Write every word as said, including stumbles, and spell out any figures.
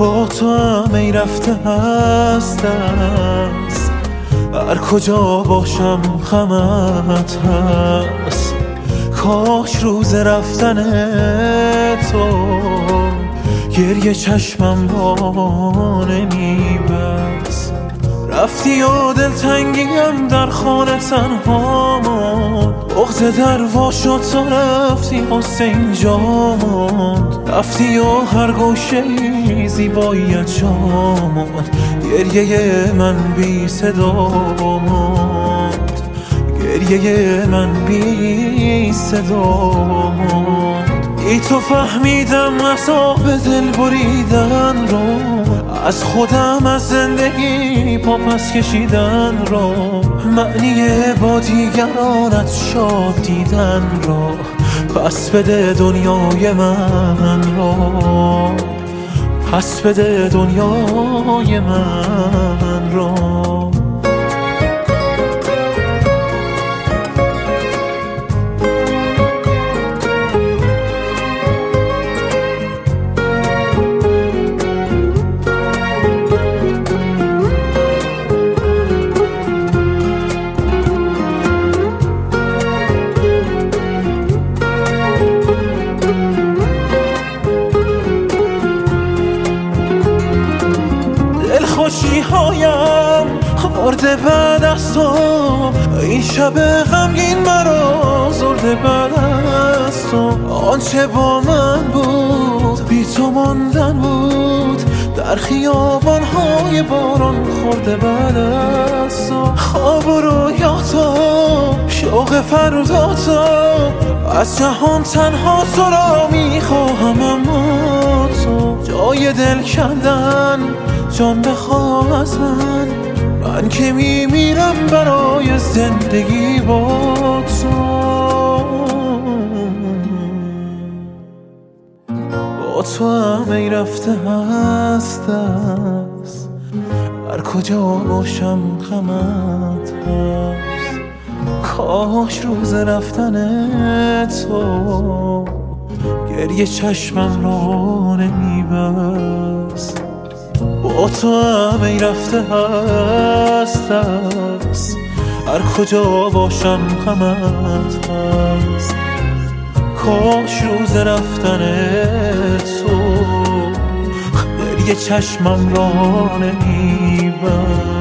با تو هم ای رفته هست است، هر کجا باشم غمت هست. کاش روز رفتن تو گریه چشمم را نمیبست. رفتی و دلتنگیم در خانه تنها ماند، بغض در وا شد تو رفتی غصه اینجا ماند. رفتی و هر گوشه‌ای زیباییت جا ماند، گریه من بی صدا ماند، گریه من بی صدا ماند. ای تو فهمیدم عذاب دل بریدن را، از خودم از زندگی پا پس کشیدن را، معنی با دیگرانت شاد دیدن را. پس بده دنیای من را، پس بده دنیای من را. خوشی هایم مرده بعد از تو، این شب غمگین مرا زرده بعد از تو. آنچه با من بود بی تو ماندن بود، در خیابان های باران خورده بعد از تو. خواب و رویاتا شوق فرداتا، از جهان تنها تو را میخواهم اما تو. جای دل کندن جان بخواه از من، من که میمیرم برای زندگی با تو. با تو هم ای رفته هست است، هر کجا باشم غمت هست. کاش روز رفتن تو گریه چشمم را نمیبست. با تو هم ای رفته هست است، هر کجا باشم غمت هست. کاش روز رفتن تو گریه چشمم را نمیبست.